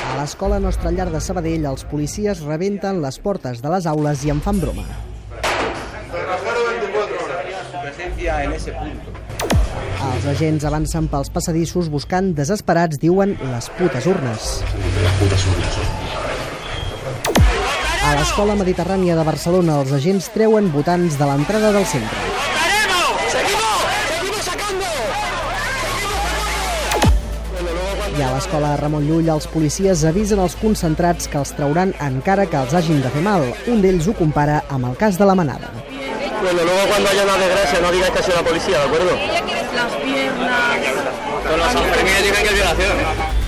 A l'escola Nostra Llar de Sabadell, els policies rebenten les portes de les aules i en fan broma. Els agents avancen pels passadissos buscant desesperats, diuen, les putes urnes. A l'escola Mediterrània de Barcelona, els agents treuen votants de l'entrada del centre. I a l'escola Ramon Llull, els policies avisen els concentrats que els trauran encara que els hagin de fer mal. Un d'ells ho compara amb el cas de la manada. Bueno, luego cuando haya una desgracia no digáis que ha sido la policía, ¿de acuerdo? Las piernas... Con los enfermeros digan que es violación.